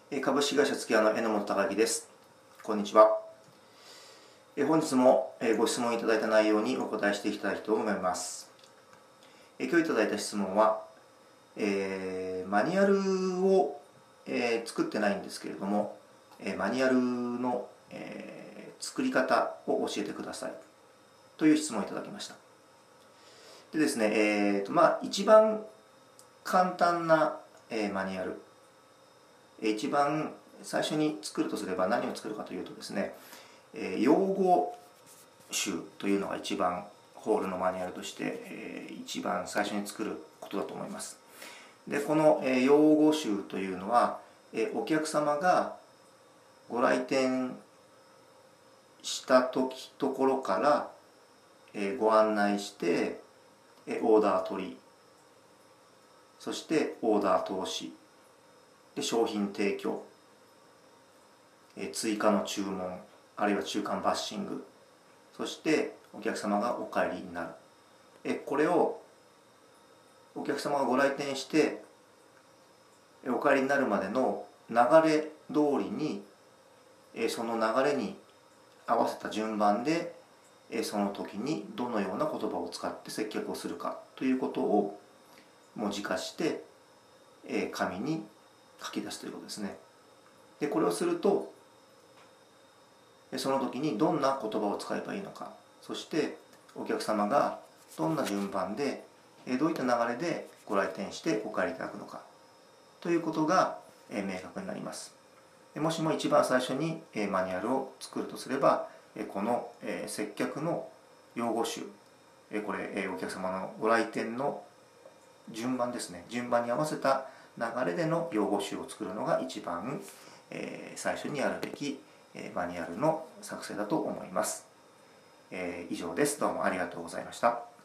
株式会社月夜の榎本隆之です。こんにちは。本日もご質問いただいた内容にお答えしていきたいと思います。今日いただいた質問は、マニュアルを作ってないんですけれども、マニュアルの作り方を教えてくださいという質問をいただきました。でですね、一番簡単なマニュアル、一番最初に作るとすれば何を作るかというとですね、用語集というのが一番ホールのマニュアルとして一番最初に作ることだと思います。でこの用語集というのはお客様がご来店したところからご案内してオーダー取り、そしてオーダー投資で商品提供、追加の注文、あるいは中間バッシング、そしてお客様がお帰りになる、これをお客様がご来店してお帰りになるまでの流れ通りにその流れに合わせた順番でその時にどのような言葉を使って接客をするかということを文字化して紙に書き出すということですね。でこれをするとその時にどんな言葉を使えばいいのか、そしてお客様がどんな順番でどういった流れでご来店してお帰りいただくのかということが明確になります。もしも一番最初にマニュアルを作るとすれば、この接客の用語集、これお客様のご来店の順番ですね、順番に合わせた流れでの用語集を作るのが一番最初にやるべきマニュアルの作成だと思います。以上です。どうもありがとうございました。